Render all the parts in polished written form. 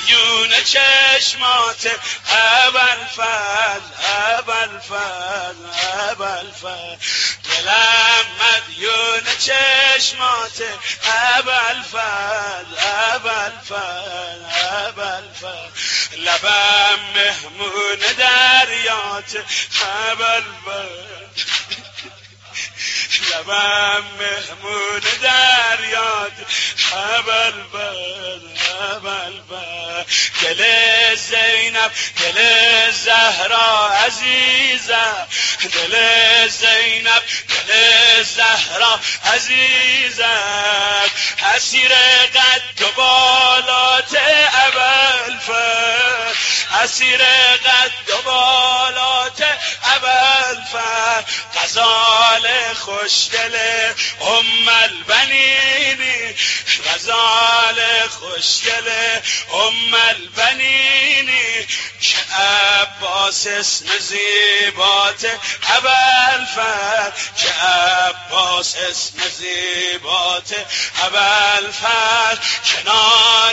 مدیون چشمات ابوالفضل ابوالفضل ابوالفضل دلم مدیون چشمات ابوالفضل ابوالفضل ابوالفضل لبم مهمون دریات ابوالفضل لبم مهمون دریات ابوالفضل ابوالفضل دل زینب دل زهرا عزیزم دل زینب دل زهرا عزیزم اسیر قد و بالات ابوالفضل اسیر قد و بالات ابوالفضل غزال خوشدل ام البنینی غزال خوشدل ام البنینی که عباس اسم زیبات ابوالفضل که عباس اسم زیبات ابوالفضل کنار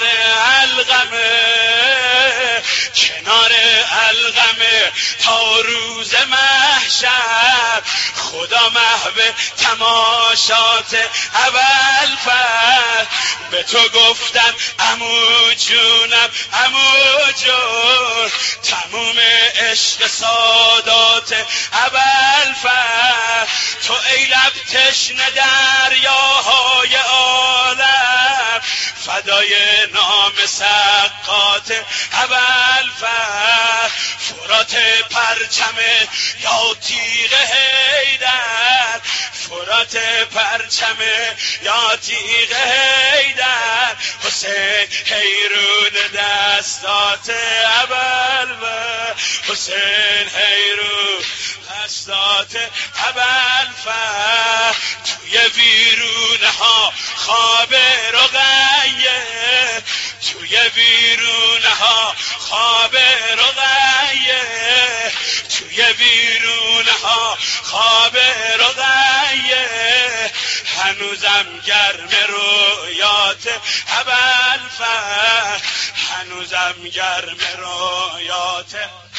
القمه تا روز محشر خدا محو تماشات ابوالفضل به تو گفتم عمو جونم عمو جون تموم عشق سادات ابوالفضل تو ای لب تشنه دریاهای عالم فدای نام سقات ابوالفضل فرات پرچم یا تیغ حیدر فرات پرچم یا تیغ حیدر حسین حیرون دستات ابوالفضل حسین حیرون دستات ابوالفضل توی ویرونه ها خواب رقیه توی ویرونه ها خواب رقیه توی ویرونه ها خواب رقیه هنوزم گرم رویات ابوالفضل هنوزم گرم رویات